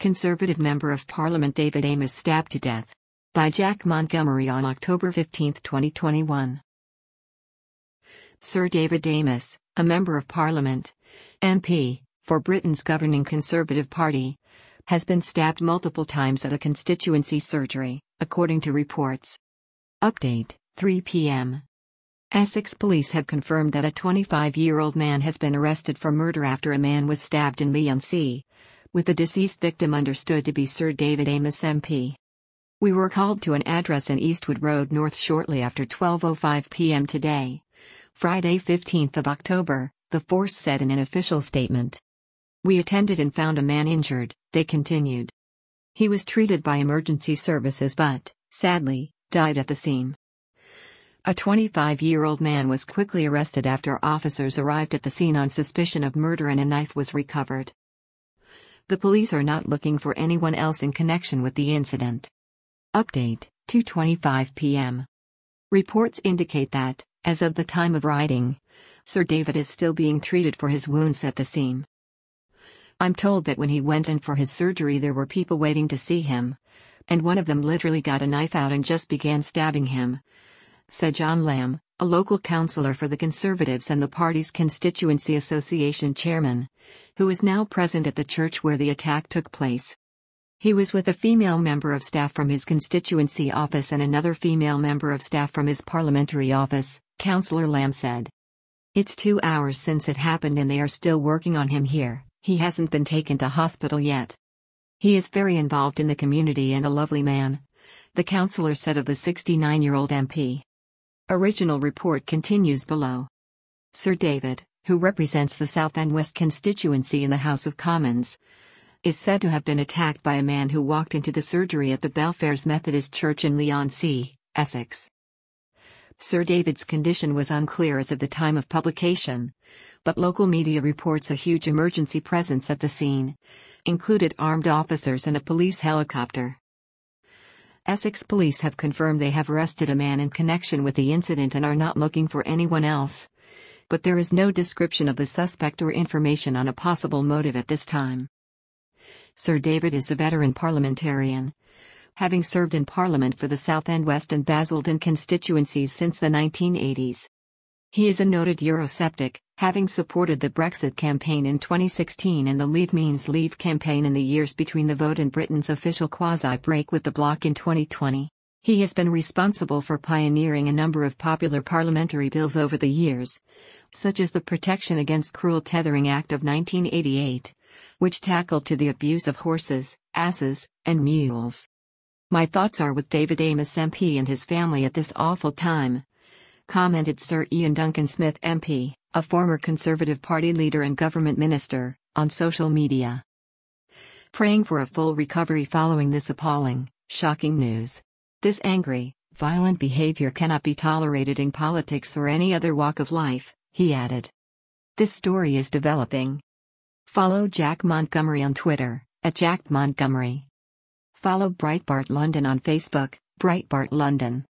Conservative Member of Parliament David Amess stabbed to death. By Jack Montgomery on October 15, 2021. Sir David Amess, a Member of Parliament, MP, for Britain's governing Conservative Party, has been stabbed multiple times at a constituency surgery, according to reports. Update, 3 p.m. Essex police have confirmed that a 25-year-old man has been arrested for murder after a man was stabbed in Leigh-on-Sea, with the deceased victim understood to be Sir David Amess MP. We were called to an address in Eastwood Road North shortly after 12:05 p.m. today, Friday 15th of October, the force said in an official statement. We attended and found a man injured, they continued. He was treated by emergency services but, sadly, died at the scene. A 25-year-old man was quickly arrested after officers arrived at the scene on suspicion of murder and a knife was recovered. The police are not looking for anyone else in connection with the incident. Update, 2:25 p.m. Reports indicate that, as of the time of writing, Sir David is still being treated for his wounds at the scene. I'm told that when he went in for his surgery there were people waiting to see him, and one of them literally got a knife out and just began stabbing him, said John Lamb, a local councillor for the Conservatives and the party's Constituency Association chairman, who is now present at the church where the attack took place. He was with a female member of staff from his constituency office and another female member of staff from his parliamentary office, Councillor Lamb said. It's 2 hours since it happened and they are still working on him here, he hasn't been taken to hospital yet. He is very involved in the community and a lovely man, the councillor said of the 69-year-old MP. Original report continues below. Sir David, who represents the South and West constituency in the House of Commons, is said to have been attacked by a man who walked into the surgery at the Belfairs Methodist Church in Leigh-on-Sea, Essex. Sir David's condition was unclear as of the time of publication, but local media reports a huge emergency presence at the scene, included armed officers and a police helicopter. Essex police have confirmed they have arrested a man in connection with the incident and are not looking for anyone else, but there is no description of the suspect or information on a possible motive at this time. Sir David is a veteran parliamentarian, having served in Parliament for the South and West and Basildon constituencies since the 1980s. He is a noted Eurosceptic, having supported the Brexit campaign in 2016 and the Leave Means Leave campaign in the years between the vote and Britain's official quasi-break with the bloc in 2020. He has been responsible for pioneering a number of popular parliamentary bills over the years, such as the Protection Against Cruel Tethering Act of 1988, which tackled to the abuse of horses, asses, and mules. My thoughts are with David Amess MP and his family at this awful time, commented Sir Ian Duncan Smith MP, a former Conservative Party leader and government minister, on social media. Praying for a full recovery following this appalling, shocking news. This angry, violent behavior cannot be tolerated in politics or any other walk of life, he added. This story is developing. Follow Jack Montgomery on Twitter, @JackMontgomery. Follow Breitbart London on Facebook, Breitbart London.